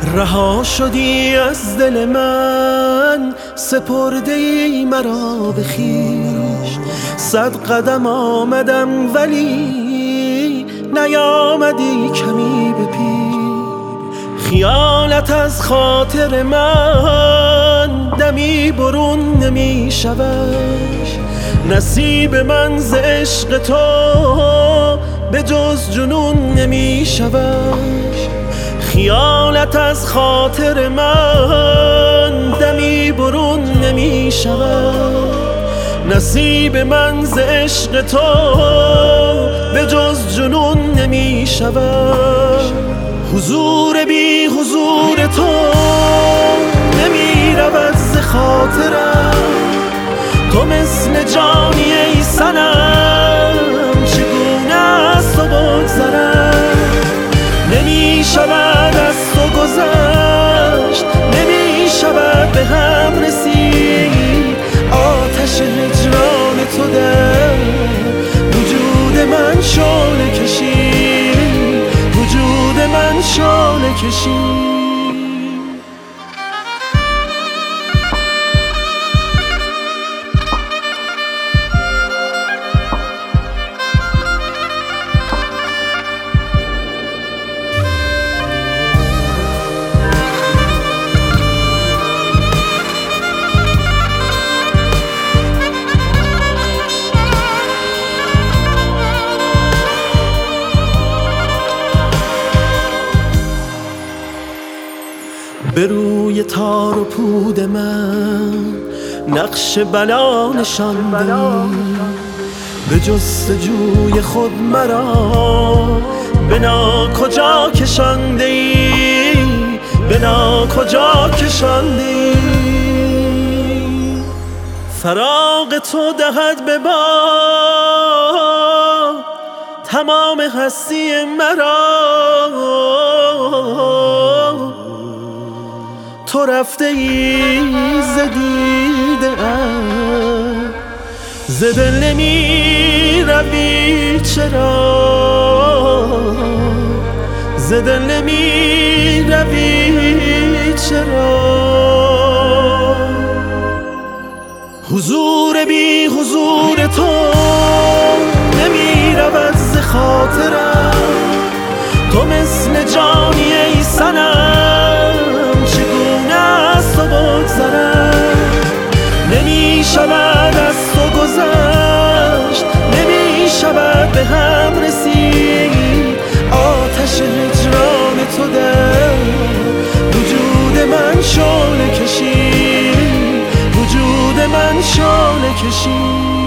رها شدی از دل من، سپرده ای مرا به خویش. 100 قدم آمدم ولی نیامدی کمی به پیش. خیالت از خاطر من دمی برون نمی شود. نصیب من ز عشق تو به جز جنون نمی شود. خیالت از خاطر من دمی برون نمی شود. نصیب من ز عشق تو به جز جنون نمی شود. حضور بی حضور تو نمی رود ز خاطرم. تو مثل جانی ای صنم، چگونه از تو بگذرم. نمی شود از تو گذشت، نمی شود به هم رسید. آتش هجران تو در وجود من شعله کشید، وجود من شعله کشید. به روی تار و پود من نقش بلا نشاندی. به جستجوی خود مرا به ناکجا کشاندی، به ناکجا کشاندی. فراق تو دهد به باد تمام هستی مرا. تو رفته ای ز دیده ام، ز دل نمی روی چرا، ز دل نمی روی چرا. حضور بی حضور تو نمی رود ز خاطرم. تو مثل جانی ای صنم، چگونه از تو بگذرم. نمی شود از تو گذشت، نمی شود به هم رسید. آتش هجران تو در وجود من شعله کشید، وجود من شعله کشید.